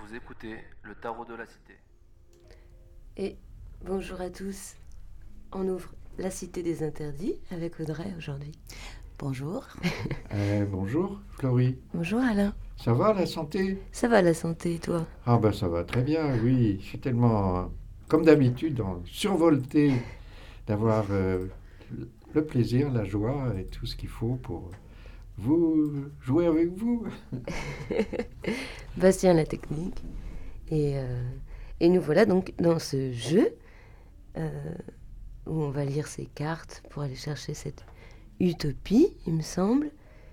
Vous écoutez le Tarot de la Cité. Et bonjour à tous. On ouvre la Cité des Interdits avec Audrey aujourd'hui. Bonjour. Bonjour, Florie. Bonjour Alain. Ça va, la santé? Ça va la santé, et toi? Ah ben ça va très bien, oui. Je suis tellement, comme d'habitude, survolté d'avoir le plaisir, la joie et tout ce qu'il faut pour vous jouer avec vous. Bastien la technique. Et nous voilà donc dans ce jeu où on va lire ces cartes pour aller chercher cette utopie, il me semble.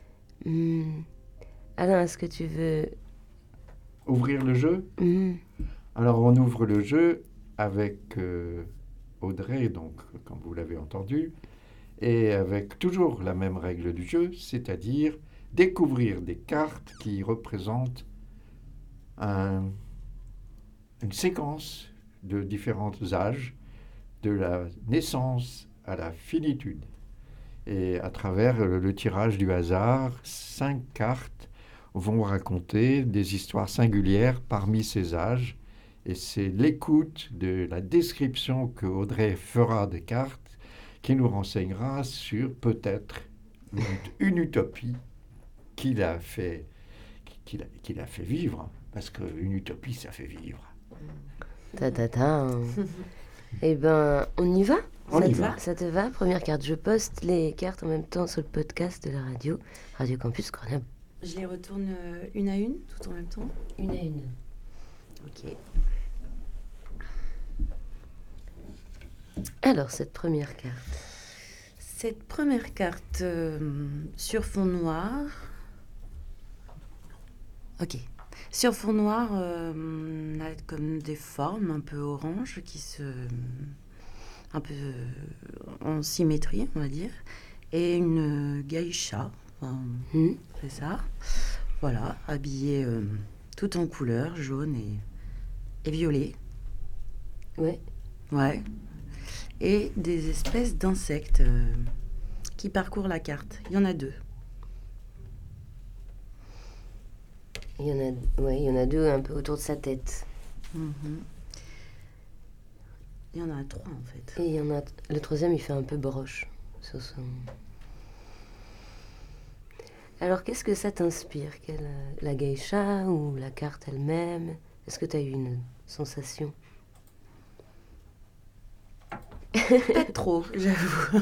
Alain, est-ce que tu veux... Ouvrir le jeu? Alors on ouvre le jeu avec Audrey, donc comme vous l'avez entendu, et avec toujours la même règle du jeu, c'est-à-dire découvrir des cartes qui représentent une séquence de différents âges, de la naissance à la finitude. Et à travers le tirage du hasard, 5 cartes vont raconter des histoires singulières parmi ces âges. Et c'est l'écoute de la description que Audrey fera des cartes qui nous renseignera sur peut-être une utopie qu'il a fait vivre. Parce qu'une utopie, ça fait vivre. Eh ben, on y va? On y va. Ça te va? Première carte. Je poste les cartes en même temps sur le podcast de la radio, Radio Campus Grenoble. Je les retourne une à une, tout en même temps. Une à une. Ok. Alors, cette première carte. Cette première carte sur fond noir. Ok. Sur fond noir, on a comme des formes un peu orange un peu en symétrie, on va dire. Et une geisha, c'est ça. Voilà, habillée tout en couleur, jaune et violet. Ouais. Ouais. Et des espèces d'insectes qui parcourent la carte. Il y en a 2. Il y en a 2 un peu autour de sa tête. Il y en a 3 en fait. Et il y en a le troisième, il fait un peu broche sur son... Alors, qu'est-ce que ça t'inspire? La geisha ou la carte elle-même? Est-ce que tu as eu une sensation? Pas trop, j'avoue.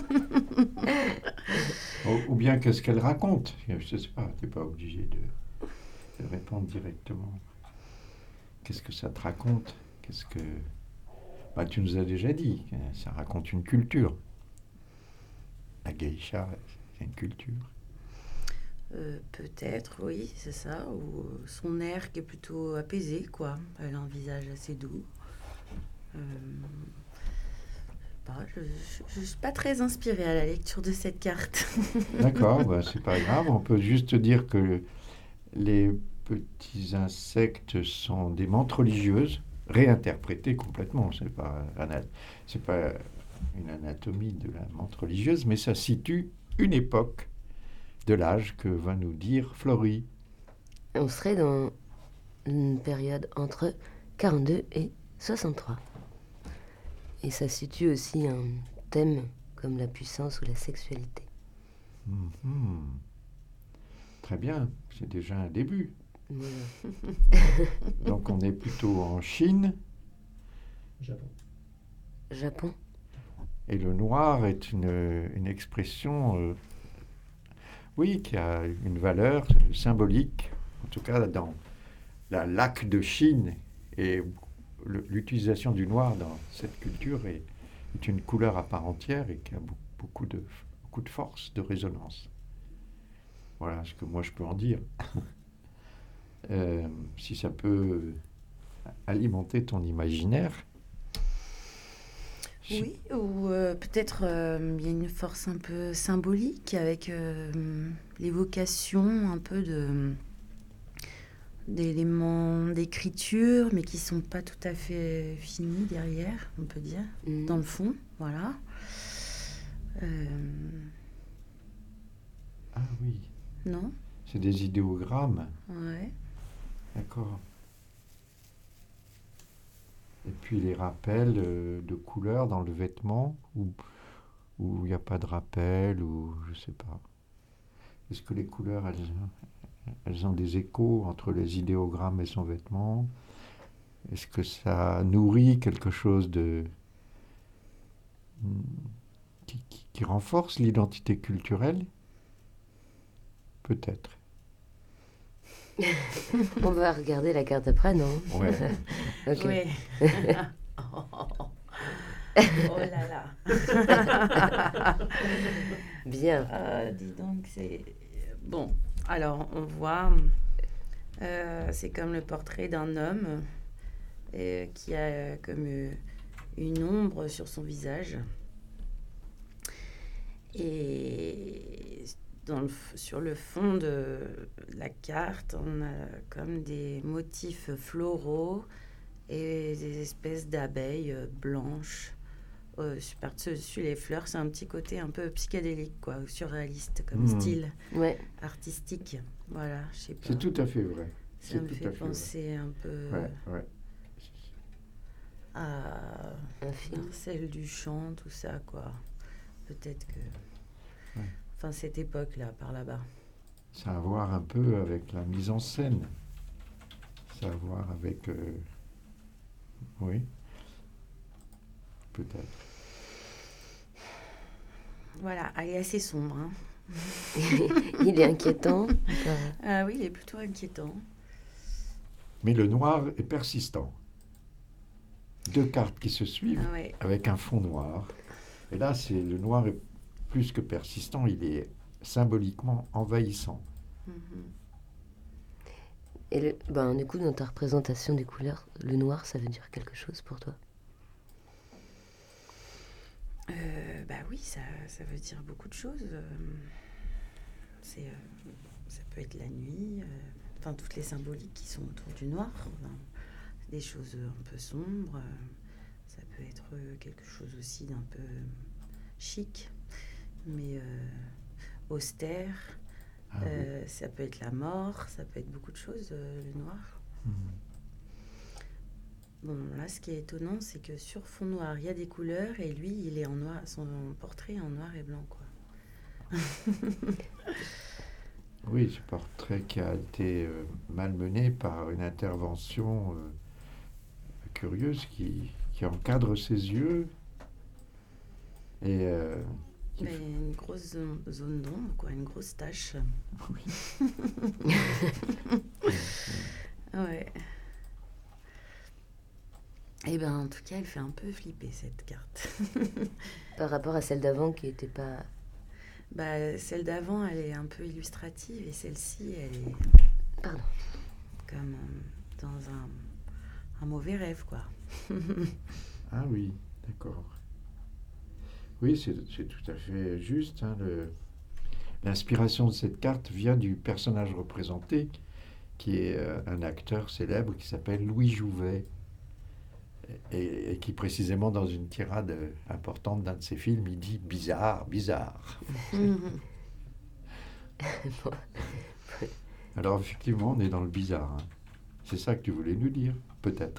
Ou bien qu'est-ce qu'elle raconte? Je ne sais pas, tu n'es pas obligé de répondre directement. Qu'est-ce que ça te raconte? Tu nous as déjà dit, ça raconte une culture. La geisha, c'est une culture. Peut-être, oui, c'est ça. Ou son air qui est plutôt apaisé, quoi. Elle a un visage assez doux. Je ne suis pas très inspirée à la lecture de cette carte. D'accord, c'est pas grave. On peut juste dire que les petits insectes sont des mantes religieuses, réinterprétées complètement. C'est pas une anatomie de la menthe religieuse, mais ça situe une époque de l'âge que va nous dire Florie. On serait dans une période entre 42 et 63. Et ça situe aussi un thème comme la puissance ou la sexualité. Très bien, c'est déjà un début. Voilà. Donc on est plutôt en Chine. Japon. Et le noir est une expression, qui a une valeur symbolique, en tout cas dans la laque de Chine. Et l'utilisation du noir dans cette culture est une couleur à part entière et qui a beaucoup de force, de résonance. Voilà ce que moi je peux en dire. Si ça peut alimenter ton imaginaire. Oui, ou peut-être il y a une force un peu symbolique avec l'évocation un peu d'éléments d'écriture, mais qui ne sont pas tout à fait finis derrière, on peut dire, dans le fond, voilà. Ah oui. Non? C'est des idéogrammes. Ouais. D'accord. Et puis les rappels de couleurs dans le vêtement, ou il n'y a pas de rappel, ou je sais pas. Est-ce que les couleurs, elles ont des échos entre les idéogrammes et son vêtement? Est-ce que ça nourrit quelque chose qui renforce l'identité culturelle? Peut-être. On va regarder la carte après, non? Ouais. Ok. Oui. Oh là là. Bien. Dis donc, c'est... Bon, alors on voit, c'est comme le portrait d'un homme qui a comme une ombre sur son visage. Et sur le fond de la carte, on a comme des motifs floraux et des espèces d'abeilles blanches. Par-dessus les fleurs, c'est un petit côté un peu psychédélique, quoi, surréaliste comme style Ouais. artistique. Voilà, je sais pas. C'est tout à fait vrai. Ça me fait penser un peu Ouais. à Un film. Marcel Duchamp, tout ça, quoi. Peut-être que... Ouais. Enfin, cette époque-là, par là-bas. Ça a à voir un peu avec la mise en scène. Ça a à voir avec... Oui. Peut-être. Voilà, elle est assez sombre. Hein. Il est inquiétant. Ah oui, il est plutôt inquiétant. Mais le noir est persistant. 2 cartes qui se suivent Ah ouais. avec un fond noir. Et là, le noir est plus que persistant, il est symboliquement envahissant. Et du coup, dans ta représentation des couleurs, le noir, ça veut dire quelque chose pour toi? Bah oui, ça veut dire beaucoup de choses. Ça peut être la nuit, enfin toutes les symboliques qui sont autour du noir. Enfin, des choses un peu sombres. Ça peut être quelque chose aussi d'un peu chic, mais austère. Ah oui. Ça peut être la mort, ça peut être beaucoup de choses, le noir. Bon, là, ce qui est étonnant, c'est que sur fond noir, il y a des couleurs et lui, il est en noir, son portrait est en noir et blanc, quoi. Oui, ce portrait qui a été malmené par une intervention curieuse qui encadre ses yeux et Mais une grosse zone d'ombre, quoi, une grosse tache. Oui. Ouais. Eh ben, en tout cas, elle fait un peu flipper, cette carte. Par rapport à celle d'avant qui n'était pas... Bah, celle d'avant, elle est un peu illustrative et celle-ci, elle est Pardon. comme dans un mauvais rêve, quoi. Ah oui, d'accord. Oui, c'est tout à fait juste. Hein, l'inspiration de cette carte vient du personnage représenté, qui est un acteur célèbre qui s'appelle Louis Jouvet, et qui précisément dans une tirade importante d'un de ses films, il dit « bizarre, bizarre ». Alors effectivement, on est dans le bizarre. Hein. C'est ça que tu voulais nous dire, peut-être.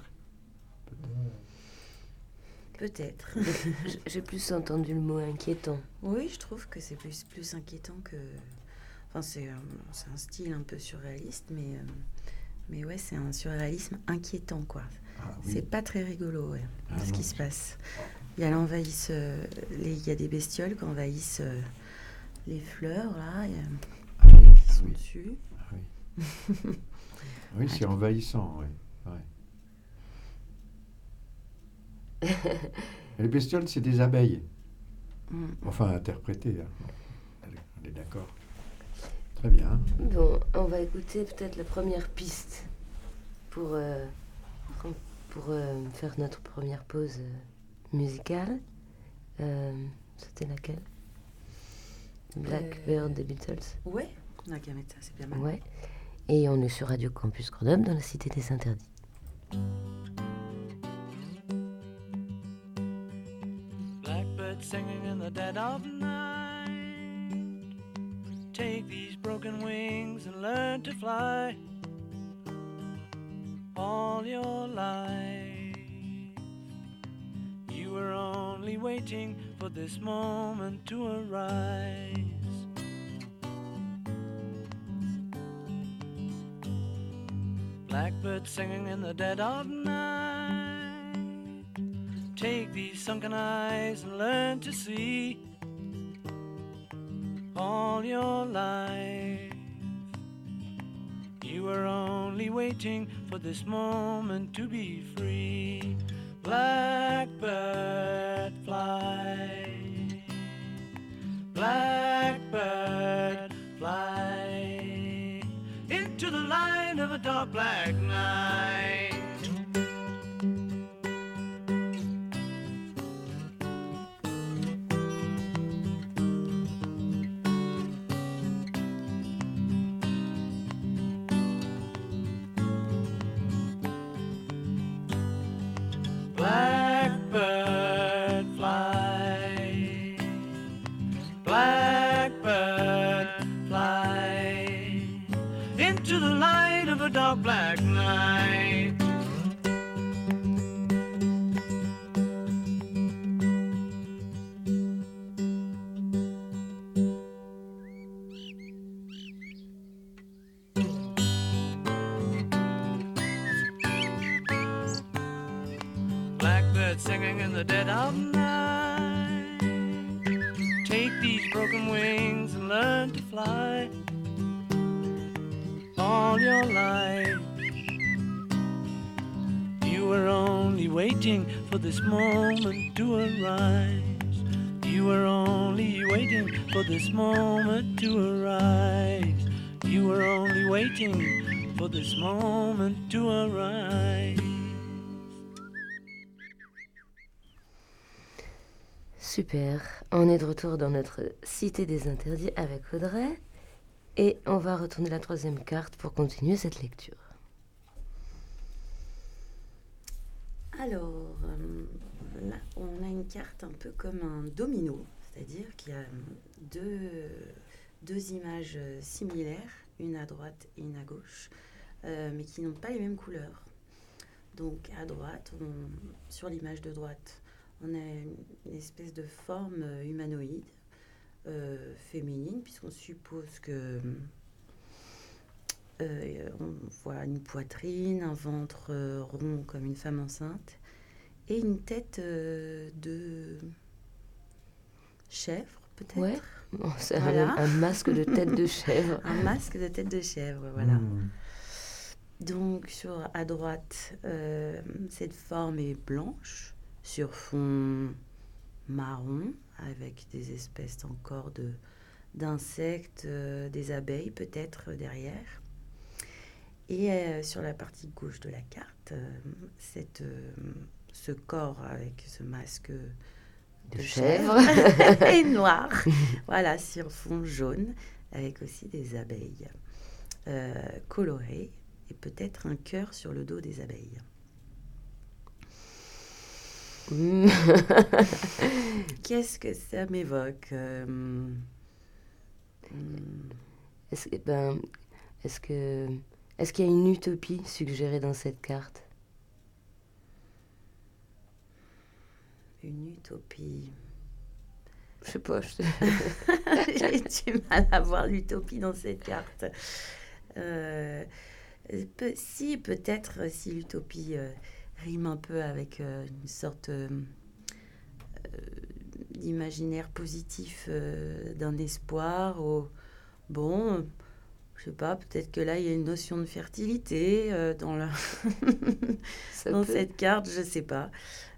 Peut-être. J'ai plus entendu le mot inquiétant. Oui, je trouve que c'est plus inquiétant que... Enfin, c'est un style un peu surréaliste, mais ouais, c'est un surréalisme inquiétant, quoi. Ah, oui. C'est pas très rigolo, ouais, ce non. qui se passe. Il y a il y a des bestioles qui envahissent les fleurs, là, qui sont dessus. Ah, oui, oui c'est envahissant, oui. Ouais. Les bestioles, c'est des abeilles. Enfin, interprétées. Hein. On est d'accord. Très bien. Bon, on va écouter peut-être la première piste pour faire notre première pause musicale. C'était laquelle? Blackbird des Beatles. Ouais, on a qu'à mettre ça, c'est bien mal. Ouais. Et on est sur Radio Campus Grenoble dans la Cité des Interdits. Blackbird singing in the dead of night. Take these broken wings and learn to fly all your life. waiting for this moment to arise. Blackbird singing in the dead of night. Take these sunken eyes and learn to see all your life. You were only waiting for this moment to be free. Blackbird fly. Blackbird fly into the light of a dark black night. Blackbird fly, blackbird fly into the light of a dark black night. Blackbird singing in the dead of night. Take these broken wings and learn to fly all your life. You were only waiting for this moment to arise. You were only waiting for this moment to arise. You were only waiting for this moment to arise. Super, on est de retour dans notre cité des interdits avec Audrey et on va retourner la troisième carte pour continuer cette lecture. Alors, là, on a une carte un peu comme un domino, c'est-à-dire qu'il y a deux images similaires, une à droite et une à gauche, mais qui n'ont pas les mêmes couleurs. Donc, à droite, sur l'image de droite, on a une espèce de forme humanoïde, féminine, puisqu'on suppose que on voit une poitrine, un ventre rond comme une femme enceinte, et une tête de chèvre, peut-être. Ouais, bon, c'est Voilà. un masque de tête de chèvre. Un masque de tête de chèvre, voilà. Donc, à droite, cette forme est blanche, sur fond marron, avec des espèces encore d'insectes, des abeilles peut-être derrière. Et sur la partie gauche de la carte, ce corps avec ce masque de chèvre est noir. Voilà, sur fond jaune, avec aussi des abeilles colorées et peut-être un cœur sur le dos des abeilles. Qu'est-ce que ça m'évoque Est-ce qu'il y a une utopie suggérée dans cette carte? Une utopie. Je sais pas. J'ai du mal à voir l'utopie dans cette carte. Si, peut-être, si l'utopie rime un peu avec une sorte d'imaginaire positif d'un espoir. Bon, je sais pas, peut-être que là, il y a une notion de fertilité dans cette carte, je sais pas.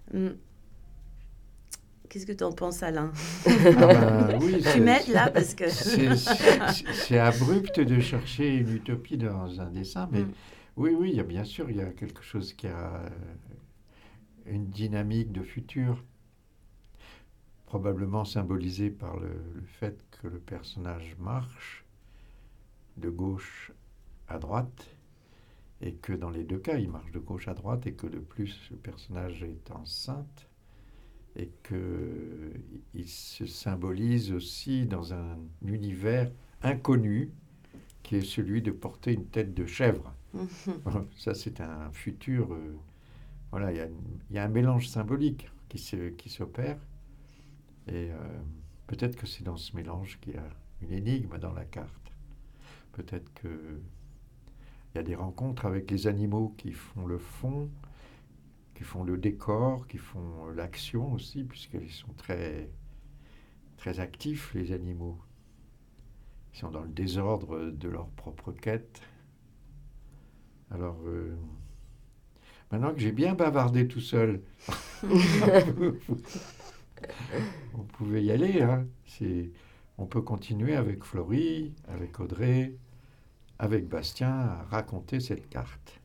Qu'est-ce que tu en penses, Alain? Oui, Tu m'aides là parce que... c'est abrupt de chercher une utopie dans un dessin, mais oui, bien sûr, il y a quelque chose qui a une dynamique de futur, probablement symbolisée par le fait que le personnage marche de gauche à droite, et que dans les deux cas, il marche de gauche à droite, et que de plus, le personnage est enceinte, et qu'il se symbolise aussi dans un univers inconnu, qui est celui de porter une tête de chèvre. Ça, c'est un futur... voilà, il y a un mélange symbolique qui s'opère. Et peut-être que c'est dans ce mélange qu'il y a une énigme dans la carte. Peut-être qu'il y a des rencontres avec les animaux qui font le fond, qui font le décor, qui font l'action aussi, puisqu'ils sont très, très actifs, les animaux. Ils sont dans le désordre de leur propre quête. Alors, maintenant que j'ai bien bavardé tout seul, on pouvait y aller. Hein. On peut continuer avec Florie, avec Audrey, avec Bastien à raconter cette carte.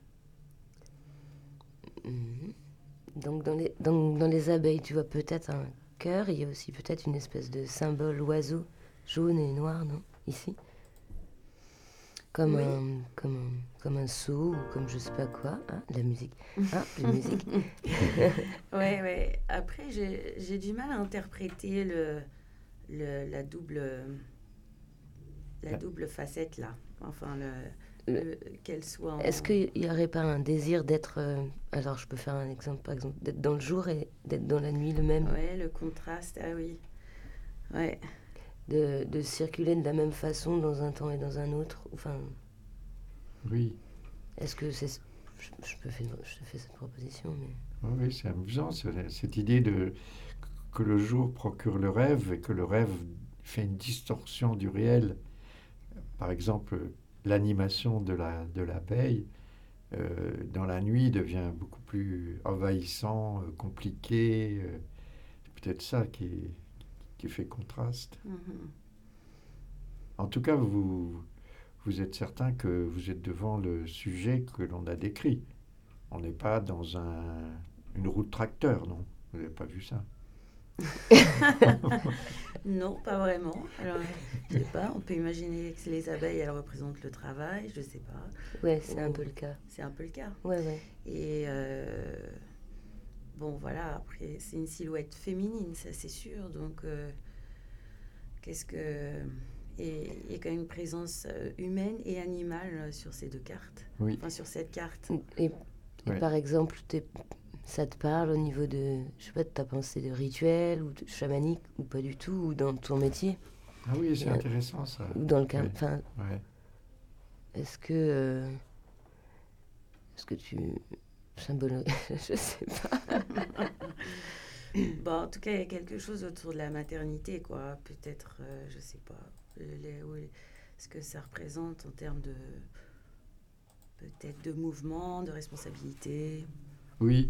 Donc dans les abeilles, tu vois peut-être un cœur, il y a aussi peut-être une espèce de symbole oiseau jaune et noir, non? Ici comme, Oui. comme un seau ou comme je sais pas quoi. Ah, de la musique. Ah, de la musique. Ouais. Après, j'ai du mal à interpréter la double facette là. Enfin, qu'elle soit. Est-ce qu'il n'y aurait pas un désir d'être... alors, je peux faire un exemple, par exemple, d'être dans le jour et d'être dans la nuit le même? Ouais, le contraste, ah oui. Ouais. De circuler de la même façon dans un temps et dans un autre. Enfin, Oui, est-ce que c'est... Je te fais cette proposition, mais... oui, c'est amusant, cette idée que le jour procure le rêve et que le rêve fait une distorsion du réel. Par exemple, l'animation de l'abeille dans la nuit devient beaucoup plus envahissant, compliqué. C'est peut-être ça qui fait contraste. Mhm. En tout cas, vous êtes certain que vous êtes devant le sujet que l'on a décrit. On n'est pas dans une roue de tracteur, non? Vous n'avez pas vu ça? Non, pas vraiment. Alors, je sais pas, on peut imaginer que les abeilles, elles représentent le travail, je sais pas. Ouais, c'est un peu le cas. C'est un peu le cas. Ouais. Et bon, voilà, après, c'est une silhouette féminine, ça c'est sûr. Donc, qu'est-ce que... Et il y a quand même une présence humaine et animale sur ces deux cartes. Oui. Enfin, sur cette carte. Et Ouais. par exemple, ça te parle au niveau de, je sais pas, de ta pensée de rituel ou de chamanique ou pas du tout, ou dans ton métier, Ah oui, c'est Ouais. intéressant ça. ou dans le cas... Ouais. Enfin, Ouais. est-ce que tu symbolises... je sais pas. Bon, en tout cas, il y a quelque chose autour de la maternité, quoi. Peut-être, je sais pas, ce que ça représente en termes de... peut-être de mouvement, de responsabilité. Oui.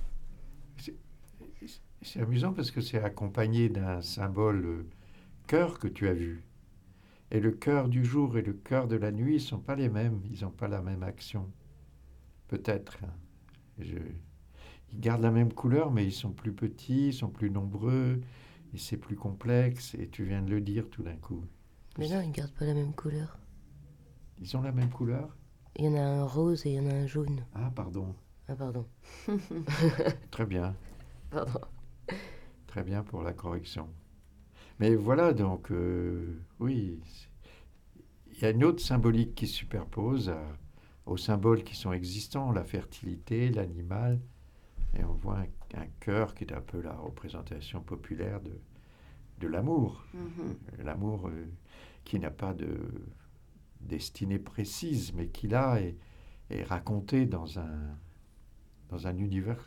C'est amusant parce que c'est accompagné d'un symbole cœur que tu as vu. Et le cœur du jour et le cœur de la nuit ne sont pas les mêmes. Ils n'ont pas la même action. Peut-être. Ils gardent la même couleur, mais ils sont plus petits, ils sont plus nombreux, et c'est plus complexe. Et tu viens de le dire tout d'un coup. Mais non, ils ne gardent pas la même couleur. Ils ont la même couleur? Il y en a un rose et il y en a un jaune. Ah, pardon. Ah, pardon. Très bien. Pardon. Très bien pour la correction. Mais voilà, donc, oui, il y a une autre symbolique qui se superpose aux symboles qui sont existants, la fertilité, l'animal, et on voit un cœur qui est un peu la représentation populaire de l'amour. Mhm. L'amour qui n'a pas de destinée précise, mais qui là est raconté dans un univers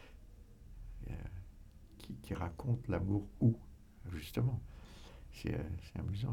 qui raconte l'amour où, justement. C'est amusant.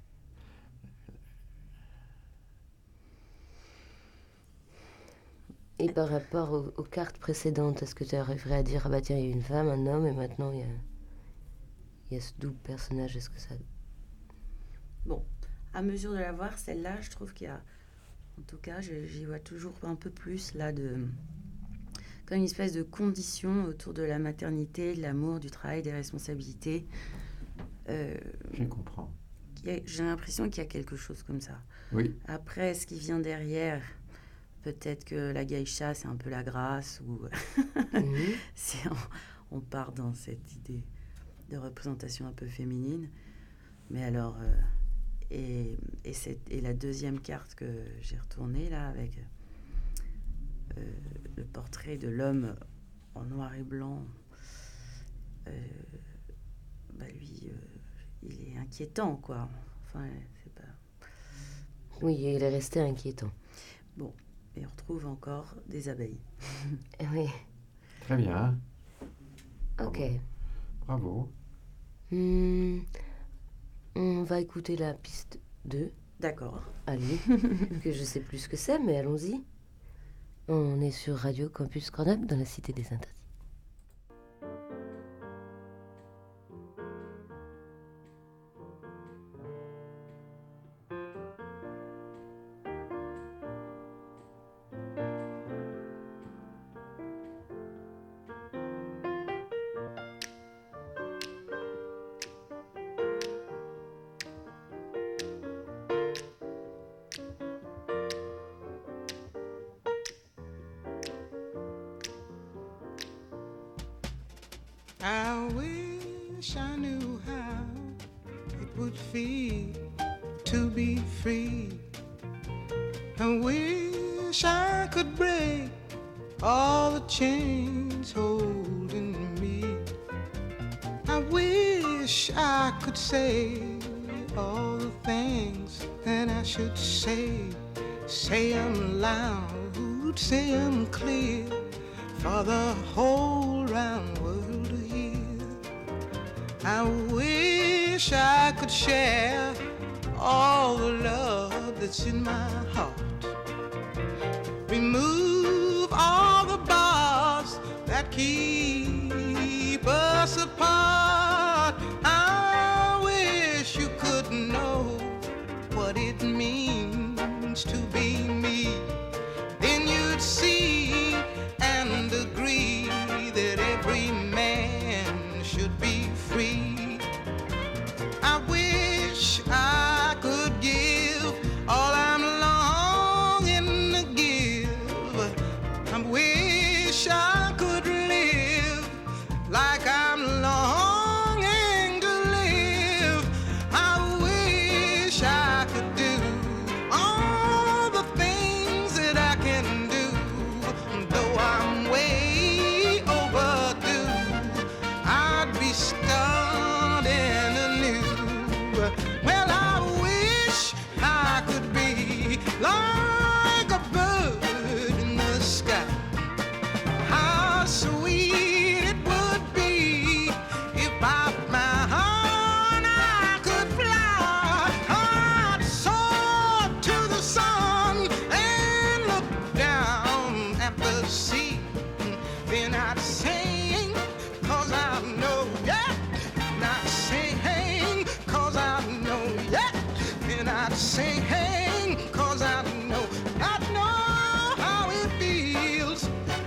Et par rapport aux cartes précédentes, est-ce que tu arriverais à dire, ah bah tiens, il y a une femme, un homme, et maintenant il y a ce double personnage, est-ce que ça... Bon, à mesure de la voir, celle-là, je trouve qu'il y a... En tout cas, j'y vois toujours un peu plus, là, comme une espèce de condition autour de la maternité, de l'amour, du travail, des responsabilités. Je comprends. J'ai l'impression qu'il y a quelque chose comme ça. Oui. Après, ce qui vient derrière, peut-être que la geisha, c'est un peu la grâce, ou on part dans cette idée de représentation un peu féminine. Mais alors, et la deuxième carte que j'ai retournée, là, avec le portrait de l'homme en noir et blanc, lui, il est inquiétant, quoi. Enfin, c'est pas... Oui, il est resté inquiétant. Bon, et on retrouve encore des abeilles. Oui, Très bien. ok. Bravo. On va écouter la piste 2. D'accord. Allez, que je sais plus ce que c'est, mais allons-y. On est sur Radio Campus Grenoble dans la Cité des Interdits. I wish I knew how it would feel to be free. I wish I could break all the chains holding me. I wish I could say all the things that I should say. Say them loud, say them clear, for the whole round world to hear. I wish I could share all the love that's in my heart. Remove all the bars that keep us apart. I wish you could know what it means to be me. Then you'd see and agree that every man should be free. I wish I could give all I'm longing to give. I wish I could live like I'm longing to live. I wish I could do all the things that I can do, though I'm way overdue. I'd be starting anew. Well, I wish I could be like a bird in the sky. How sweet it would be if by my heart I could fly. I'd soar to the sun and look down at the sea. Then I'd sing, 'cause I know, yeah. And I'd sing, 'cause I know, yeah. And I'd sing, 'cause I know how it feels.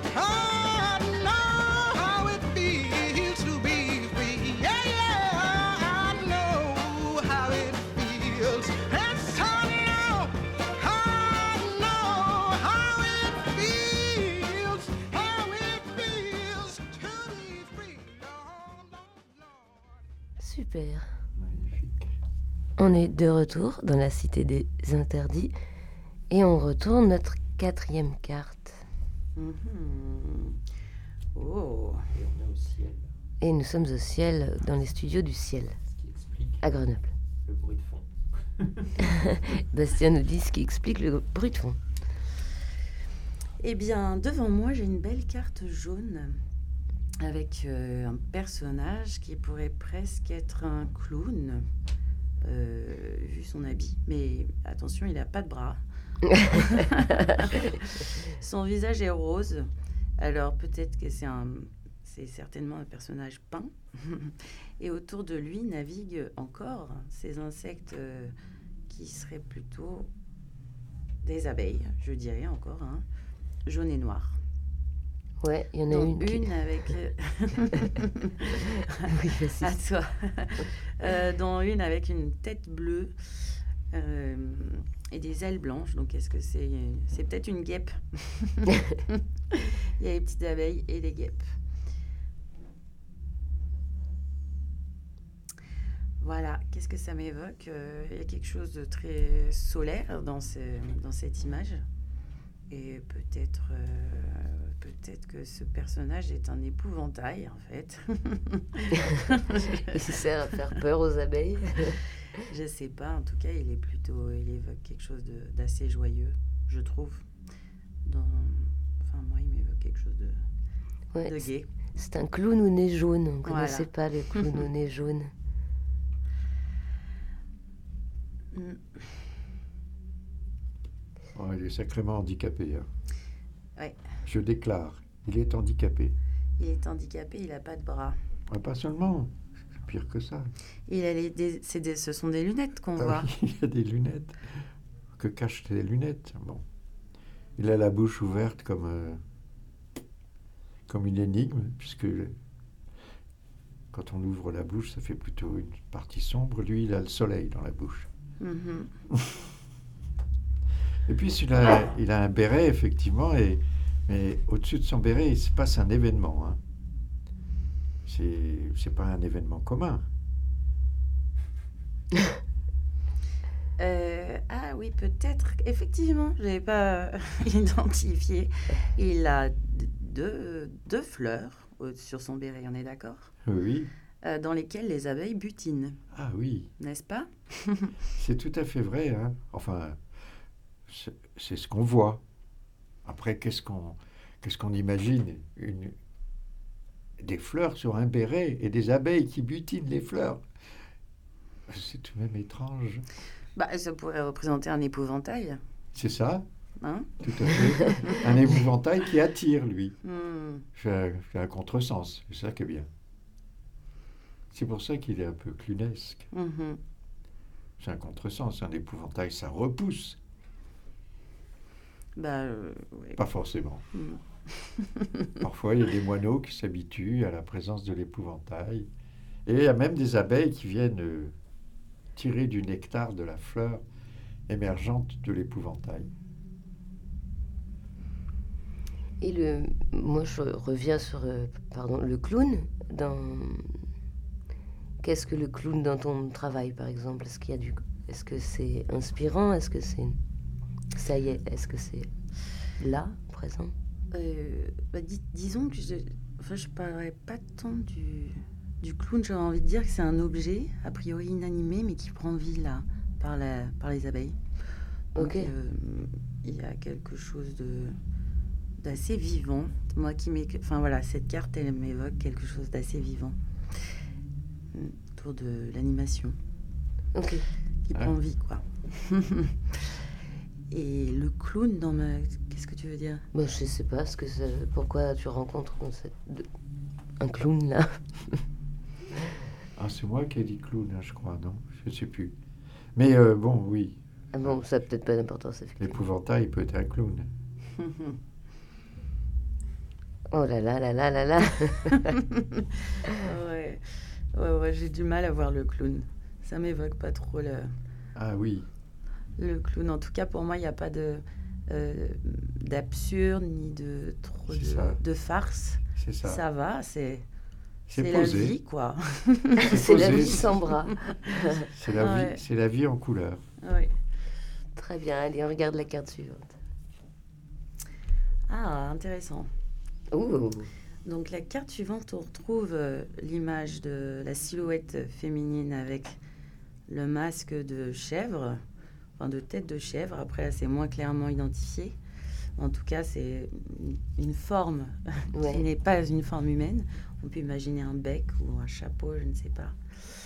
I know how it feels to be free. Yeah, yeah, I know how it feels. Yes, I know how it feels. How it feels to be free. Lord, Lord, Lord. Super. Magnifique. On est de retour dans la Cité des Interdits et on retourne notre 4e carte. Mhm. Oh, Et on est au ciel, Et nous sommes au ciel, dans les studios du ciel, ce qui explique à Grenoble. le bruit de fond. Bastien nous dit ce qui explique le bruit de fond. eh bien, devant moi, j'ai une belle carte jaune avec un personnage qui pourrait presque être un clown, vu son habit. Mais attention, il n'a pas de bras. Son visage est rose. Alors peut-être que c'est certainement un personnage peint. Et autour de lui naviguent encore ces insectes qui seraient plutôt des abeilles, je dirais encore, hein, jaune et noir. Ouais, il y en a Dont une. une avec... Oui, vas-y. à toi. Dont une avec une tête bleue et des ailes blanches. Donc, est-ce que c'est peut-être une guêpe? Il y a les petites abeilles et les guêpes. Voilà, qu'est-ce que ça m'évoque? Il y a quelque chose de très solaire dans cette image. Et peut-être peut-être que ce personnage est un épouvantail, en fait. Il sert à faire peur aux abeilles. Je sais pas, en tout cas, il évoque quelque chose d'assez joyeux, je trouve. Enfin, moi, il m'évoque quelque chose de gai. C'est un clown au nez jaune. On ne Voilà. connaissait pas les clowns au nez jaune. Oh, il est sacrément handicapé. Hein. Ouais. Je déclare, il est handicapé. Il est handicapé, il n'a pas de bras. Ah, pas seulement, c'est pire que ça. Ce sont des lunettes qu'on voit. Oui, il a des lunettes. Que cachent les lunettes? Bon. Il a la bouche ouverte comme une énigme, puisque quand on ouvre la bouche, ça fait plutôt une partie sombre. Lui, il a le soleil dans la bouche. Mhm. Et puis, il a un béret, effectivement, mais au-dessus de son béret, il se passe un événement. Hein. C'est pas un événement commun. Ah oui, peut-être. Effectivement, je n'avais pas identifié. Il a deux fleurs sur son béret, on est d'accord? Oui. Dans lesquelles les abeilles butinent, Ah oui, n'est-ce pas? c'est tout à fait vrai. Hein. Enfin, c'est ce qu'on voit. Après, qu'est-ce qu'on imagine? Des fleurs sur un béret et des abeilles qui butinent les fleurs. C'est tout de même étrange. Bah, ça pourrait représenter un épouvantail, C'est ça, hein? tout à fait. Un épouvantail qui attire, lui. Hmm. Fait un contresens, c'est ça qui est bien. C'est pour ça qu'il est un peu clownesque. Mhm. C'est un contresens, un épouvantail, ça repousse. Bah, oui. Pas forcément. Hmm. Parfois, il y a des moineaux qui s'habituent à la présence de l'épouvantail. Et il y a même des abeilles qui viennent tirer du nectar de la fleur émergente de l'épouvantail. Et moi, je reviens sur le clown. Qu'est-ce que le clown dans ton travail, par exemple? Est-ce que c'est inspirant? Est-ce que c'est... Ça y est, est-ce que c'est là, présent? Disons que je parlerais pas tant du clown. J'aurais envie de dire que c'est un objet, a priori inanimé, mais qui prend vie là, par les abeilles. Donc, Ok. il y a quelque chose d'assez vivant. Moi enfin voilà, cette carte, elle m'évoque quelque chose d'assez vivant autour de l'animation Ok. qui prend vie, quoi. Et le clown Qu'est-ce que tu veux dire? Bon, je sais pas pourquoi tu rencontres un clown là. Ah, c'est moi qui ai dit clown, hein, je crois, non? Je ne sais plus. Mais bon, oui, Ah bon, ça n'a peut-être pas d'importance, effectivement. l'épouvantail peut être un clown. Oh là là là là là là. Ouais, j'ai du mal à voir le clown. Ça m'évoque pas trop Ah oui, le clown. En tout cas, pour moi, il n'y a pas d'absurde ni C'est ça. de farce. c'est ça. Ça va, c'est la posé. vie, quoi. C'est la posé. vie sans bras. C'est la vie, Ouais. c'est la vie en couleur. Oui. Très bien, allez, on regarde la carte suivante. Ah, intéressant. Ouh. Donc la carte suivante, on retrouve l'image de la silhouette féminine avec le masque de chèvre, enfin de tête de chèvre. Après, là, c'est moins clairement identifié. En tout cas, c'est une forme Ouais. qui n'est pas une forme humaine. On peut imaginer un bec ou un chapeau, je ne sais pas.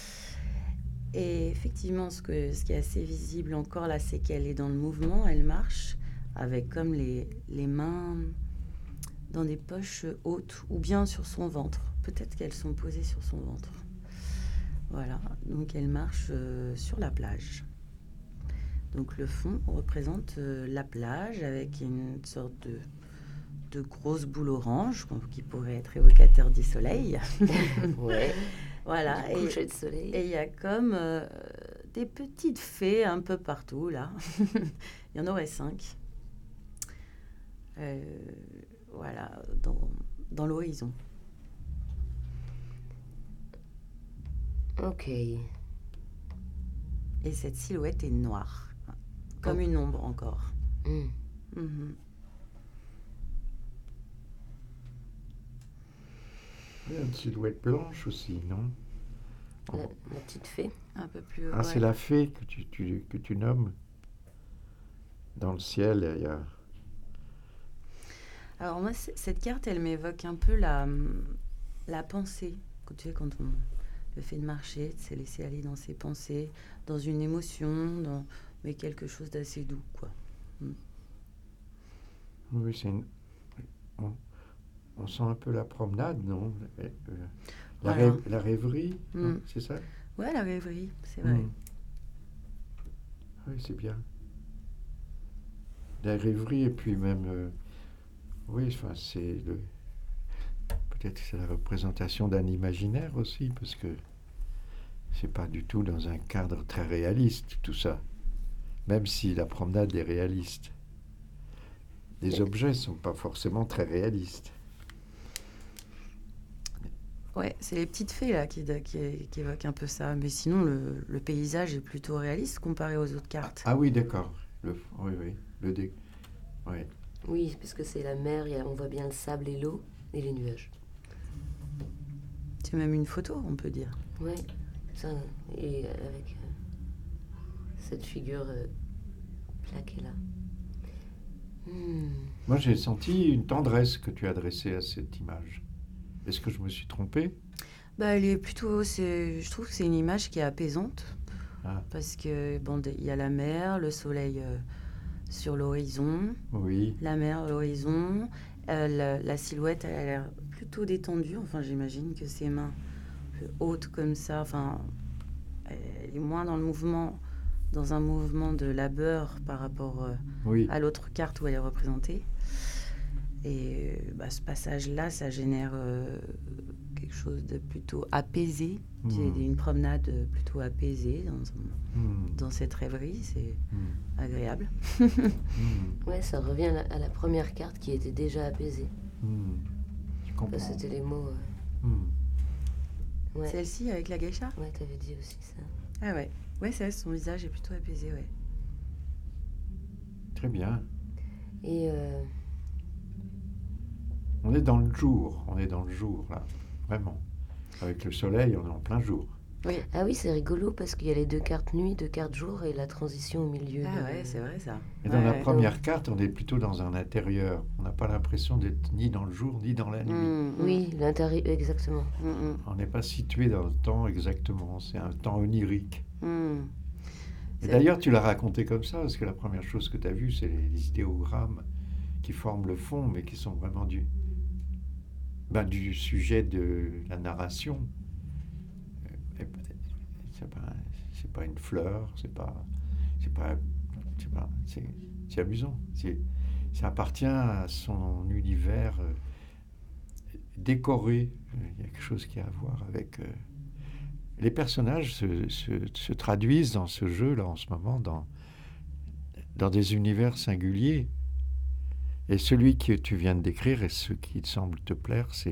Et effectivement, ce qui est assez visible encore là, c'est qu'elle est dans le mouvement, elle marche avec comme les mains dans des poches hautes ou bien sur son ventre. Peut-être qu'elles sont posées sur son ventre. Voilà, donc elle marche sur la plage. Donc le fond représente la plage avec une sorte de grosse boule orange qui pourrait être évocateur du soleil. Ouais. Voilà, Du coucher de soleil. et il y a comme des petites fées un peu partout là. Il y en aurait 5. Voilà, dans l'horizon. Ok. Et cette silhouette est noire, comme Oh. une ombre encore. Hmm. Mhm. Il y a une silhouette blanche aussi, non? La petite fée. Un peu plus. Ah, c'est la fée que tu nommes. Dans le ciel, il y a... Alors moi, cette carte, elle m'évoque un peu la pensée. Quand on le fait de marcher, de se laisser aller dans ses pensées, dans une émotion, mais quelque chose d'assez doux, quoi. Oui, on sent un peu la promenade, non? Voilà. La rêverie, non, c'est ça? Ouais, la rêverie, c'est vrai. Oui, c'est bien. La rêverie, et puis même... oui, enfin, peut-être que c'est la représentation d'un imaginaire aussi, parce que c'est pas du tout dans un cadre très réaliste, tout ça. Même si la promenade est réaliste. Les objets sont pas forcément très réalistes. Ouais, c'est les petites fées là qui évoquent un peu ça. Mais sinon, le paysage est plutôt réaliste comparé aux autres cartes. Ah oui, d'accord. Oui. Oui. Oui, parce que c'est la mer, on voit bien le sable et l'eau et les nuages. C'est même une photo, on peut dire. Oui, ça, et avec cette figure plaquée là. Moi, j'ai senti une tendresse que tu as adressée à cette image. Est-ce que je me suis trompé? Elle est plutôt... je trouve que c'est une image qui est apaisante. Ah. Parce que, il y a la mer, le soleil sur l'horizon. Oui. La mer, l'horizon. La silhouette, elle a l'air plutôt détendue. Enfin, j'imagine que ses mains hautes comme ça, enfin, elle est moins dans un mouvement de labeur par rapport à l'autre carte où elle est représentée. Et ce passage-là, ça génère quelque chose de plutôt apaisé. Une promenade plutôt apaisée dans cette rêverie. C'est agréable. Ouais, ça revient à la première carte qui était déjà apaisée. Je comprends. C'était les mots... Ouais. Celle-ci avec la geisha? Ouais, t'avais dit aussi ça. Ah ouais. Ouais, c'est vrai, son visage est plutôt apaisé, ouais. Très bien. Et... On est dans le jour, là, vraiment. Avec le soleil, on est en plein jour. Oui. Ah oui, c'est rigolo parce qu'il y a les 2 cartes nuit, 2 cartes jour et la transition au milieu. Ah ouais, c'est vrai ça. Et dans la première carte, on est plutôt dans un intérieur. On n'a pas l'impression d'être ni dans le jour, ni dans la nuit. Oui, l'intérieur, exactement. On n'est pas situé dans le temps exactement, c'est un temps onirique. Et d'ailleurs, tu l'as raconté comme ça, parce que la première chose que tu as vue, c'est les idéogrammes qui forment le fond, mais qui sont vraiment du sujet de la narration. C'est pas une fleur, c'est amusant. Ça appartient à son univers décoré. Il y a quelque chose qui a à voir avec... Les personnages se traduisent dans ce jeu-là en ce moment dans des univers singuliers. Et celui que tu viens de décrire et ce qui semble te plaire, c'est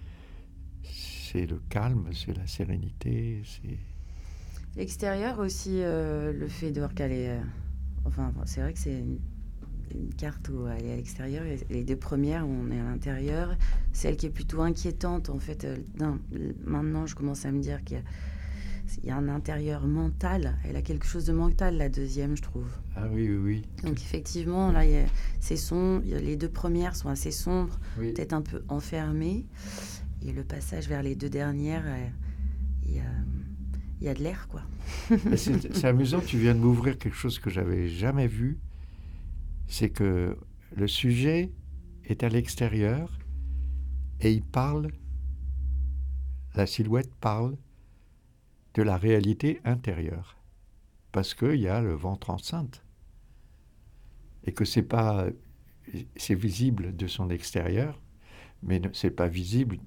le calme, c'est la sérénité. L'extérieur aussi, le fait de voir qu'elle est... c'est vrai que c'est une carte où elle est à l'extérieur. Et les 2 premières où on est à l'intérieur, celle qui est plutôt inquiétante, en fait. Maintenant, je commence à me dire qu'il y a un intérieur mental. Elle a quelque chose de mental, la deuxième, je trouve. Ah oui. Donc effectivement, là, les 2 premières sont assez sombres, peut-être un peu enfermées. Et le passage vers les 2 dernières, il y a de l'air, quoi. C'est amusant, tu viens de m'ouvrir quelque chose que j'avais jamais vu. C'est que le sujet est à l'extérieur et la silhouette parle de la réalité intérieure. Parce qu'il y a le ventre enceinte. Et que c'est visible de son extérieur, mais c'est pas visible.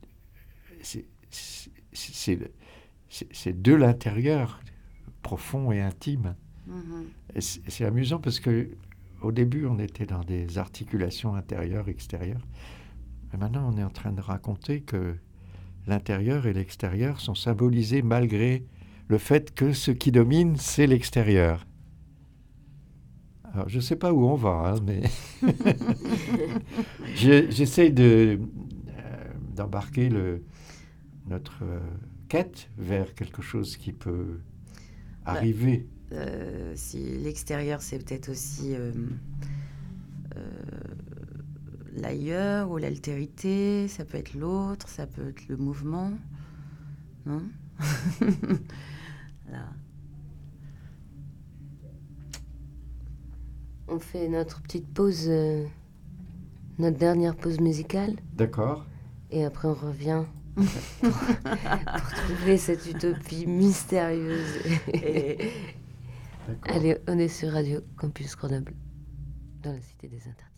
C'est de l'intérieur, profond et intime. Et c'est amusant parce que au début, on était dans des articulations intérieures, extérieures. Et maintenant, on est en train de raconter que l'intérieur et l'extérieur sont symbolisés malgré le fait que ce qui domine, c'est l'extérieur. Alors, je ne sais pas où on va, mais j'essaye d'embarquer notre quête vers quelque chose qui peut arriver. Si l'extérieur, c'est peut-être aussi l'ailleurs ou l'altérité, ça peut être l'autre, ça peut être le mouvement, non? Là. On fait notre petite pause, notre dernière pause musicale. D'accord. Et après, on revient pour trouver cette utopie mystérieuse. D'accord. Allez, on est sur Radio Campus Grenoble, dans la Cité des Interdits.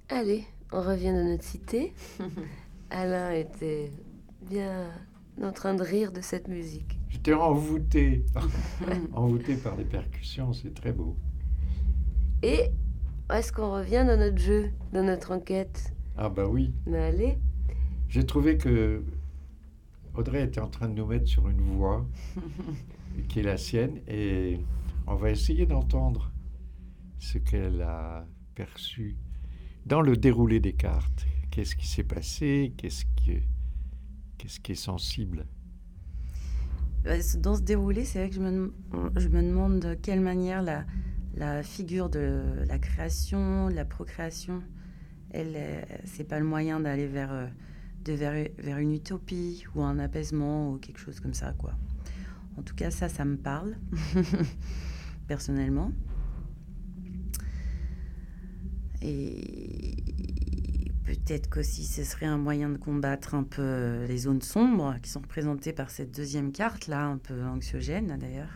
Allez, on revient de notre cité. Alain était bien en train de rire de cette musique. J'étais envoûté. Envoûté par les percussions, c'est très beau. Et est-ce qu'on revient dans notre jeu, dans notre enquête? Ah bah oui. Mais allez. J'ai trouvé que Audrey était en train de nous mettre sur une voie qui est la sienne et on va essayer d'entendre ce qu'elle a perçu dans le déroulé des cartes. Qu'est-ce qui s'est passé? Qu'est-ce qui est sensible? Dans ce déroulé, c'est vrai que je me demande de quelle manière la figure de la création, de la procréation, c'est pas le moyen d'aller vers une utopie ou un apaisement ou quelque chose comme ça, quoi. En tout cas, ça me parle, personnellement. Et peut-être qu'aussi ce serait un moyen de combattre un peu les zones sombres qui sont représentées par cette deuxième carte, là, un peu anxiogène, d'ailleurs.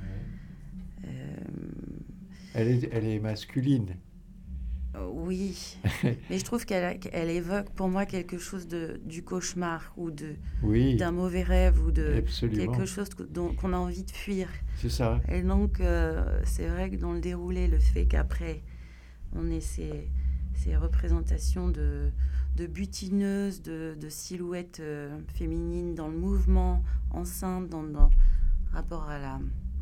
Elle est masculine. Oui, mais je trouve qu'elle évoque pour moi quelque chose du cauchemar ou d'un mauvais rêve ou de Absolument. quelque chose qu'on a envie de fuir. C'est ça. Et donc, c'est vrai que dans le déroulé, le fait qu'après, on ait ces représentations de butineuses, de silhouettes féminines dans le mouvement, enceintes, dans rapport à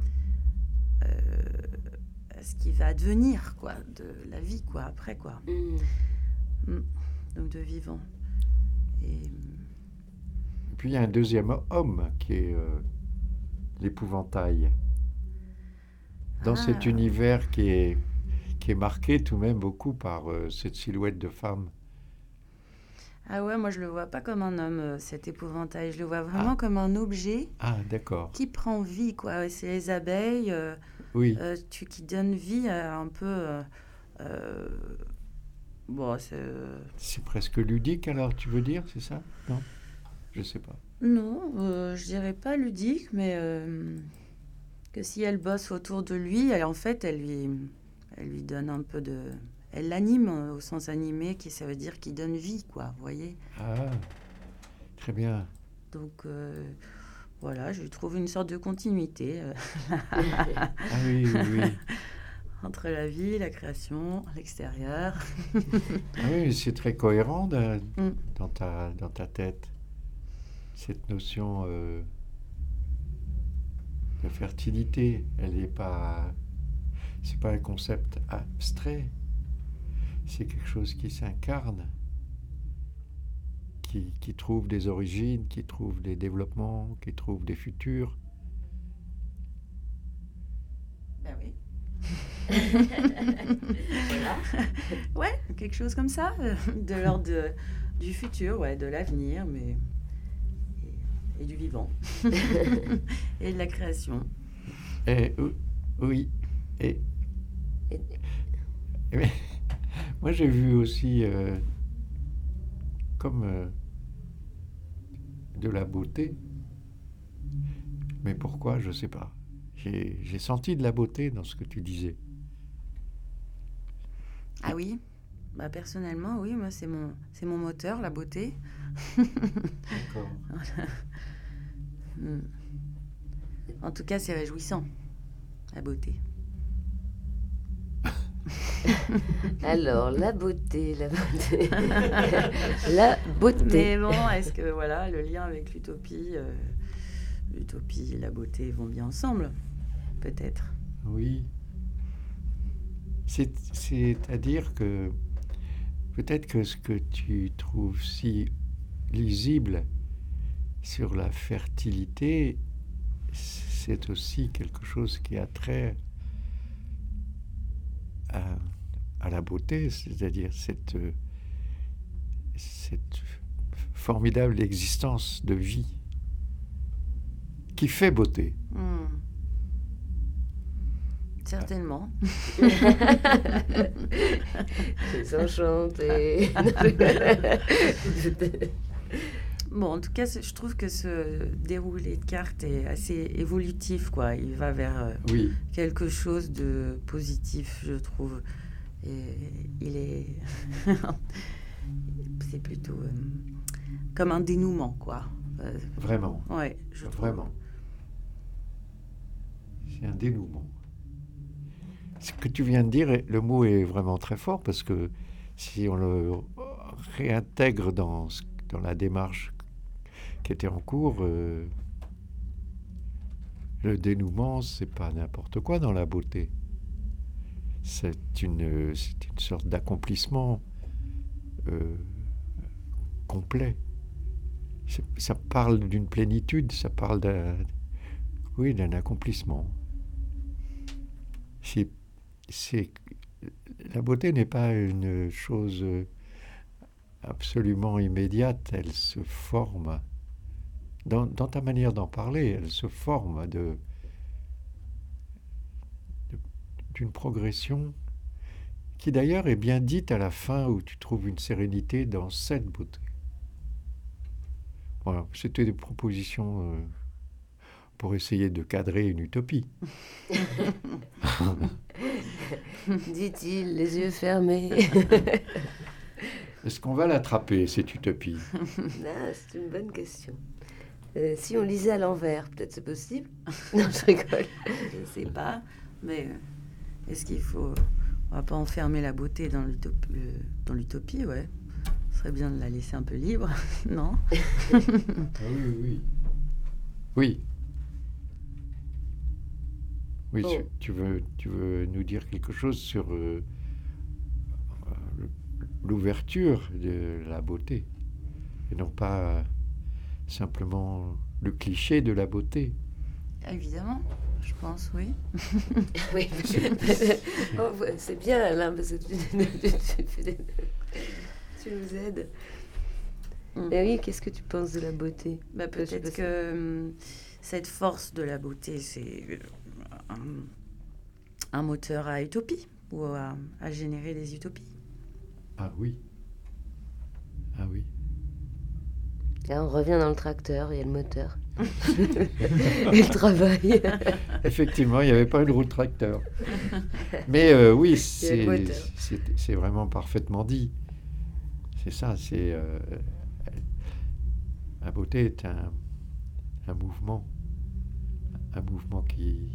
ce qui va advenir, quoi, de la vie, quoi, après, quoi. Donc de vivant. Et puis il y a un deuxième homme qui est l'épouvantail. Dans cet univers qui est marqué tout de même beaucoup par cette silhouette de femme. Ah ouais, moi je le vois pas comme un homme, cet épouvantail. Je le vois vraiment comme un objet. Ah, d'accord. Qui prend vie, quoi. C'est les abeilles oui. Qui donnent vie à un peu... bon, c'est presque ludique alors, tu veux dire, c'est ça? Non? Je sais pas. Non, je dirais pas ludique, mais que si elle bosse autour de lui, elle lui donne un peu de... Elle l'anime au sens animé, ça veut dire qu'il donne vie, quoi, vous voyez? Ah, très bien. Donc, voilà, je trouve une sorte de continuité. Ah oui, oui. Entre la vie, la création, l'extérieur. Ah oui, c'est très cohérent dans ta tête, cette notion de fertilité. C'est pas un concept abstrait. C'est quelque chose qui s'incarne, qui trouve des origines, qui trouve des développements, qui trouve des futurs. Ben oui. Voilà. Ouais, quelque chose comme ça, de l'ordre du futur, ouais, de l'avenir, mais et du vivant et de la création. Oui. Mais, moi, j'ai vu aussi comme de la beauté. Mais pourquoi, je ne sais pas. J'ai senti de la beauté dans ce que tu disais. Ah oui? Bah, personnellement, oui, moi, c'est mon moteur, la beauté. D'accord. En tout cas, c'est réjouissant, la beauté. Alors, la beauté. La beauté. Mais bon, est-ce que voilà, le lien avec l'utopie et la beauté vont bien ensemble? Peut-être. Oui. C'est-à-dire que peut-être que ce que tu trouves si lisible sur la fertilité, c'est aussi quelque chose qui a trait à la beauté, c'est-à-dire cette formidable existence de vie qui fait beauté. Certainement. C'est enchanté. Bon, en tout cas, je trouve que ce déroulé de cartes est assez évolutif, quoi. Il va vers quelque chose de positif, je trouve. Et il est... c'est plutôt comme un dénouement, quoi. Vraiment. Ouais, je trouve. Vraiment. C'est un dénouement. Ce que tu viens de dire, le mot est vraiment très fort parce que si on le réintègre dans la démarche qui était en cours, le dénouement, c'est pas n'importe quoi dans la beauté. C'est une sorte d'accomplissement complet. Ça parle d'une plénitude, ça parle d'un accomplissement. La beauté n'est pas une chose absolument immédiate, elle se forme. Dans ta manière d'en parler, elle se forme d'une progression qui d'ailleurs est bien dite à la fin où tu trouves une sérénité dans cette beauté. Voilà, c'était des propositions pour essayer de cadrer une utopie. Dit-il, les yeux fermés. Est-ce qu'on va l'attraper, cette utopie? C'est une bonne question. Si on lisait à l'envers, peut-être c'est possible. Non, je rigole. Je ne sais pas, mais est-ce qu'il faut... On va pas enfermer la beauté dans l'utopie, ouais. Ce serait bien de la laisser un peu libre, non? Ah oui. Oui. Oui, Oh. tu veux nous dire quelque chose sur l'ouverture de la beauté et non pas simplement le cliché de la beauté. Évidemment, je pense, oui. Oui. Oh, c'est bien, Alain, parce que tu nous aides. Et oui, qu'est-ce que tu penses de la beauté? Bah, peut-être que cette force de la beauté, c'est un moteur à utopie ou à générer des utopies. Ah oui. Ah oui. Là, on revient dans le tracteur, il y a le moteur. Et le travail. Effectivement, il n'y avait pas une roue de tracteur. Mais oui, Il y a le moteur. c'est vraiment parfaitement dit. C'est ça, la beauté est un mouvement qui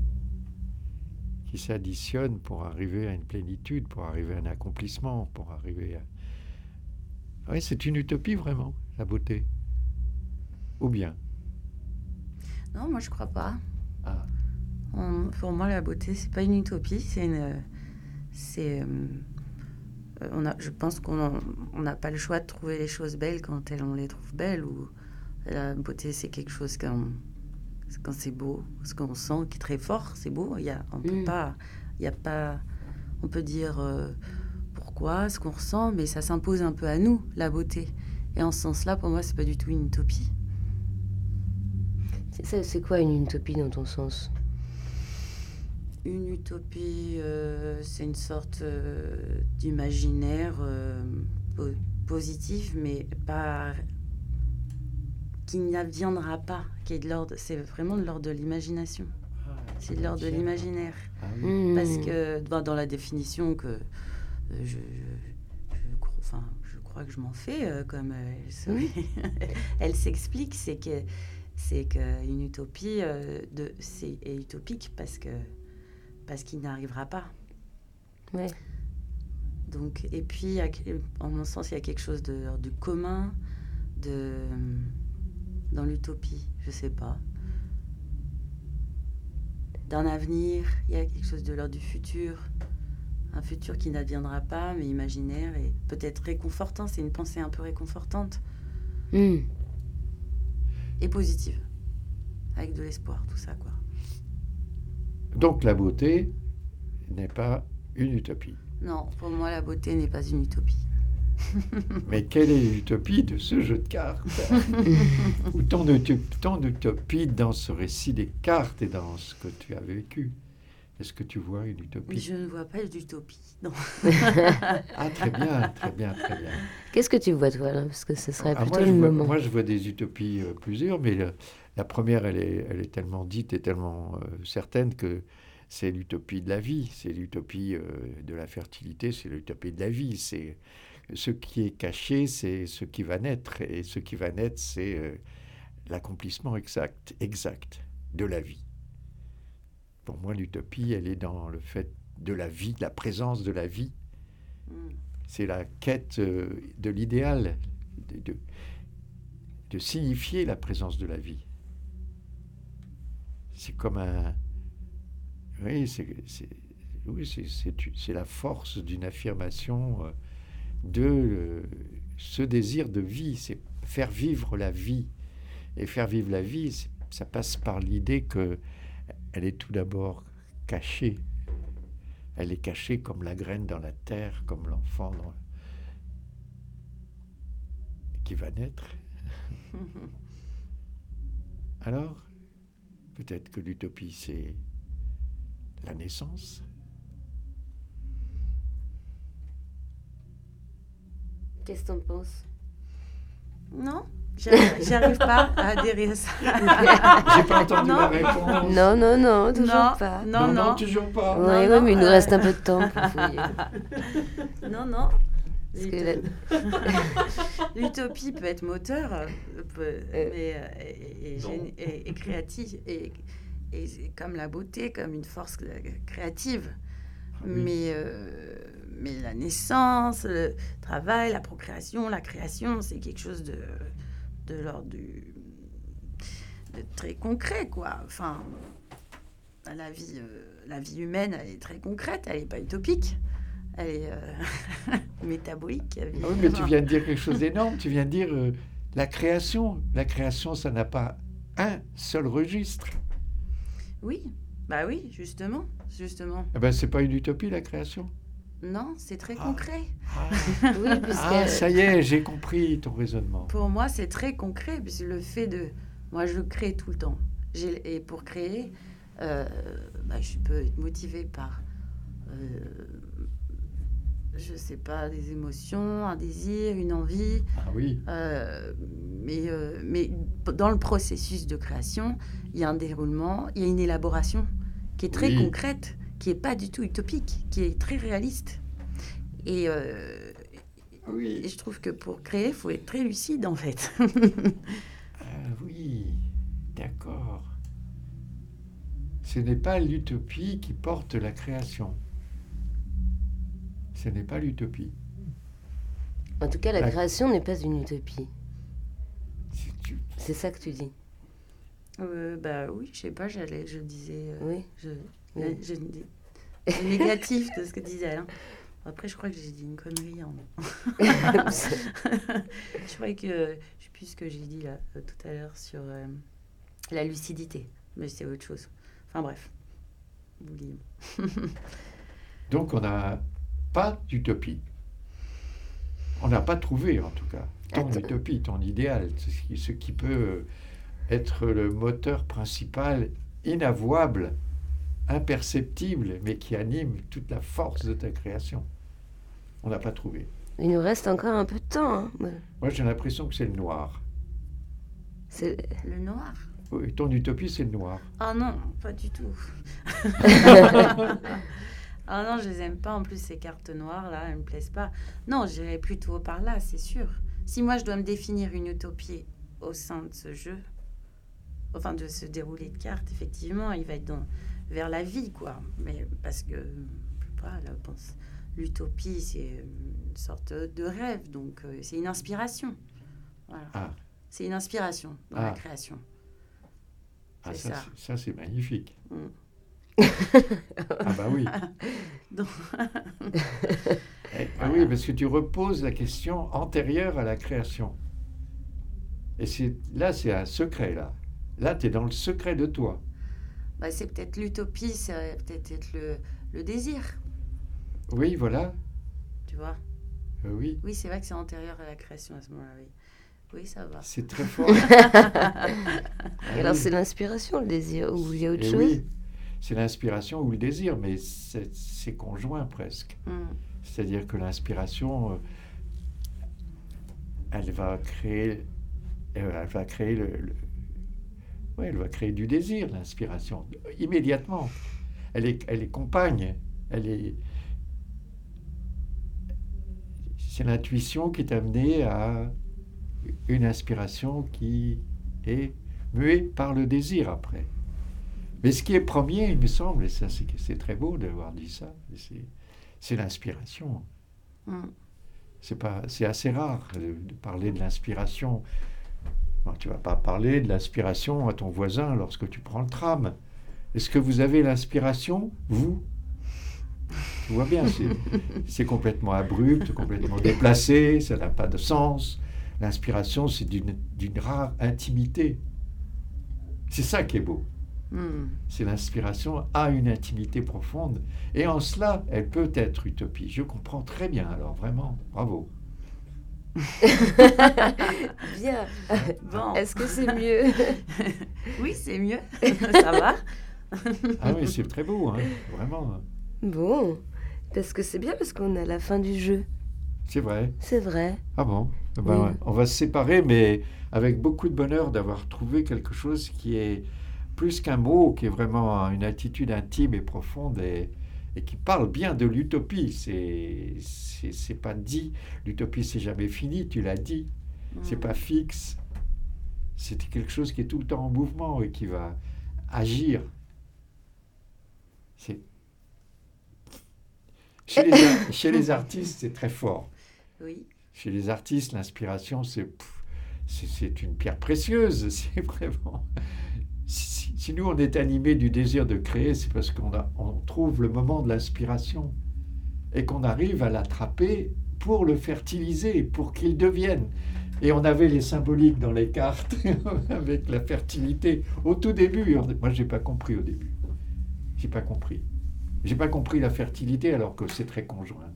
s'additionne pour arriver à une plénitude, pour arriver à un accomplissement, pour arriver à... Oui, c'est une utopie vraiment, la beauté. Ou bien? Non, moi je crois pas. Ah. Pour moi, la beauté, c'est pas une utopie, je pense qu'on n'a pas le choix de trouver les choses belles quand on les trouve belles. Ou la beauté, c'est quelque chose quand c'est beau, ce qu'on sent qui est très fort, c'est beau. On peut dire pourquoi, ce qu'on ressent, mais ça s'impose un peu à nous, la beauté. Et en ce sens-là, pour moi, c'est pas du tout une utopie. C'est quoi une utopie dans ton sens? Une utopie, c'est une sorte d'imaginaire positif, mais pas qui n'adviendra pas, qui est de l'ordre. C'est vraiment de l'ordre de l'imagination. C'est de l'ordre de l'imaginaire. Ah oui. Parce que dans la définition que je crois que je m'en fais, comme elle s'explique, c'est qu'une utopie est utopique parce qu'il n'arrivera pas. Ouais. Donc, et puis, en mon sens, il y a quelque chose du commun dans l'utopie, je sais pas. D'un avenir, il y a quelque chose de l'ordre du futur. Un futur qui n'adviendra pas, mais imaginaire et peut-être réconfortant. C'est une pensée un peu réconfortante. Et positive. Avec de l'espoir, tout ça, quoi. Donc la beauté n'est pas une utopie. Non, pour moi, la beauté n'est pas une utopie. Mais quelle est l'utopie de ce jeu de cartes? Ou ton utopie dans ce récit des cartes et dans ce que tu as vécu? Est-ce que tu vois une utopie? Je ne vois pas d'utopie, non. Ah, très bien, très bien, très bien. Qu'est-ce que tu vois, toi, là? Parce que ce serait plutôt moi, le moment. Moi, je vois des utopies plusieurs, mais la première, elle est tellement dite et tellement certaine que c'est l'utopie de la vie, c'est l'utopie de la fertilité, c'est l'utopie de la vie. C'est ce qui est caché, c'est ce qui va naître, et ce qui va naître, c'est l'accomplissement exact de la vie. Pour moi, l'utopie, elle est dans le fait de la vie, de la présence de la vie. C'est la quête de l'idéal, de signifier la présence de la vie. C'est comme un... Oui, c'est la force d'une affirmation de ce désir de vie, c'est faire vivre la vie. Et faire vivre la vie, ça passe par l'idée qu'elle est tout d'abord cachée. Elle est cachée comme la graine dans la terre, comme l'enfant qui va naître. Alors, peut-être que l'utopie, c'est la naissance. Qu'est-ce que t'en penses? Non, j'arrive pas à adhérer à ça. J'ai pas entendu la réponse. Non, toujours pas. Non, toujours pas. Ouais, non, mais il nous reste un peu de temps pour fouiller. Non. Parce que L'utopie peut être moteur et créative. Et c'est comme la beauté, comme une force créative. Oui. Mais la naissance, le travail, la procréation, la création, c'est quelque chose de l'ordre de très concret, quoi. Enfin, la vie humaine, elle est très concrète, elle n'est pas utopique. Elle est métabolique. Ah oui, mais tu viens de dire quelque chose d'énorme. Tu viens de dire la création. La création, ça n'a pas un seul registre. Oui, justement. Eh ben, c'est pas une utopie, la création. Non, c'est très concret. Oui, puisque... Ça y est, j'ai compris ton raisonnement. Pour moi, c'est très concret, puisque le fait de... Moi, je crée tout le temps. Et pour créer, je peux être motivée par... je sais pas, des émotions, un désir, une envie. Ah oui. Mais dans le processus de création, il y a un déroulement, il y a une élaboration qui est très concrète, qui est pas du tout utopique, qui est très réaliste. Et je trouve que pour créer, il faut être très lucide, en fait. Oui, d'accord. Ce n'est pas l'utopie qui porte la création. Ce n'est pas l'utopie. En tout cas, la création n'est pas une utopie. Si tu... C'est ça que tu dis. Oui, je sais pas, je disais... Oui. Je négatif de ce que disait Alain. Après, je crois que j'ai dit une connerie. Je crois que je sais plus ce que j'ai dit là, tout à l'heure sur la lucidité. Mais c'est autre chose. Enfin bref. Oubliez. Donc, on n'a pas d'utopie. On n'a pas trouvé, en tout cas, ton utopie, ton idéal, ce qui peut être le moteur principal, inavouable, imperceptible, mais qui anime toute la force de ta création. On n'a pas trouvé. Il nous reste encore un peu de temps. Hein. Moi, j'ai l'impression que c'est le noir. C'est le noir. Oui, ton utopie, c'est le noir. Ah non, pas du tout. Ah non, je les aime pas. En plus, ces cartes noires, là, elles me plaisent pas. Non, j'irais plutôt par là, c'est sûr. Si moi, je dois me définir une utopie au sein de ce jeu, enfin, de ce déroulé de cartes, effectivement, il va être vers la vie, quoi. Mais parce que, je sais pas, là, l'utopie, c'est une sorte de rêve. Donc, c'est une inspiration. Voilà. Ah. C'est une inspiration dans la création. C'est ça. Ça, c'est magnifique. Mm. Ah bah oui. Oui, parce que tu reposes la question antérieure à la création. Et là, c'est un secret, là. Là, tu es dans le secret de toi. Bah, c'est peut-être l'utopie, c'est peut-être le désir. Oui, voilà. Tu vois Oui. Oui, c'est vrai que c'est antérieur à la création à ce moment-là, oui. Oui, ça va. C'est très fort. Alors, c'est l'inspiration, le désir, ou il y a autre chose? Oui, c'est l'inspiration ou le désir, mais c'est conjoint presque. Mm. C'est-à-dire que l'inspiration, elle va créer elle va créer du désir, l'inspiration, immédiatement. elle est compagne. C'est l'intuition qui est amenée à une inspiration qui est muée par le désir après. Mais ce qui est premier, il me semble, et ça c'est très beau d'avoir dit ça, c'est l'inspiration. C'est assez rare de parler de l'inspiration. Bon, tu ne vas pas parler de l'inspiration à ton voisin lorsque tu prends le tram. Est-ce que vous avez l'inspiration, vous? Tu vois bien, c'est complètement abrupt, complètement déplacé, ça n'a pas de sens. L'inspiration, c'est d'une rare intimité. C'est ça qui est beau. C'est l'inspiration à une intimité profonde. Et en cela, elle peut être utopie. Je comprends très bien, alors vraiment, bravo. Bien. Bon. Est-ce que c'est mieux? Oui, c'est mieux. Ça va. Ah oui, c'est très beau, hein, vraiment. Bon, parce que c'est bien, parce qu'on est à la fin du jeu. C'est vrai. C'est vrai. Ah bon? Ben, Oui. on va se séparer, mais avec beaucoup de bonheur d'avoir trouvé quelque chose qui est plus qu'un mot, qui est vraiment une attitude intime et profonde et qui parle bien de l'utopie. C'est pas dit. L'utopie, c'est jamais fini, tu l'as dit. C'est pas fixe. C'est quelque chose qui est tout le temps en mouvement et qui va agir. Chez les artistes, c'est très fort. Oui. Chez les artistes, l'inspiration, c'est une pierre précieuse. C'est vraiment... Si nous, on est animé du désir de créer, c'est parce qu'on trouve le moment de l'inspiration et qu'on arrive à l'attraper pour le fertiliser, pour qu'il devienne. Et on avait les symboliques dans les cartes avec la fertilité. Au tout début, moi, je n'ai pas compris au début. J'ai pas compris. J'ai pas compris la fertilité alors que c'est très conjoint.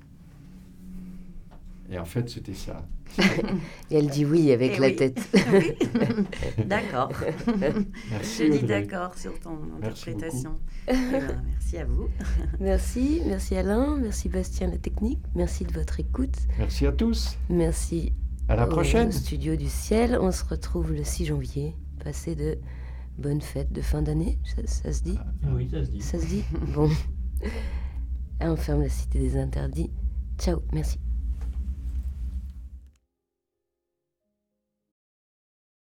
Et en fait, c'était ça. Et elle dit oui avec Eh la oui. tête. Oui. D'accord. Merci, Je dis Audrey. d'accord sur ton Merci interprétation. Eh ben, merci à vous. Merci Alain, merci Bastien la technique, merci de votre écoute, Merci à tous. merci À la au prochaine. Studio du Ciel. On se retrouve le 6 janvier. Passez de bonnes fêtes de fin d'année, ça se dit? Oui, ça se dit. Ça se dit? Bon. On ferme la Cité des Interdits. Ciao, merci.